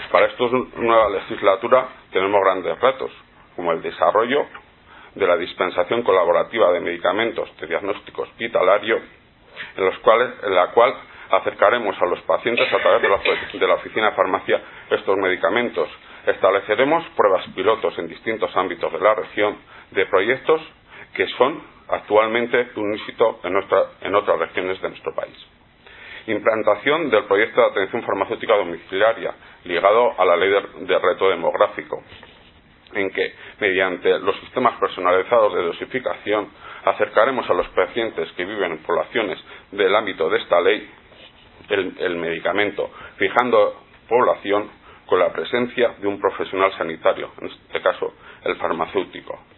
Para esta nueva legislatura tenemos grandes retos, como el desarrollo de la dispensación colaborativa de medicamentos de diagnóstico hospitalario, en la cual acercaremos a los pacientes a través de la oficina de farmacia estos medicamentos. Estableceremos pruebas pilotos en distintos ámbitos de la región de proyectos que son actualmente un éxito en otras regiones de nuestro país. Implantación del proyecto de atención farmacéutica domiciliaria ligado a la ley de reto demográfico, en que, mediante los sistemas personalizados de dosificación, acercaremos a los pacientes que viven en poblaciones del ámbito de esta ley el medicamento, fijando población con la presencia de un profesional sanitario, en este caso el farmacéutico.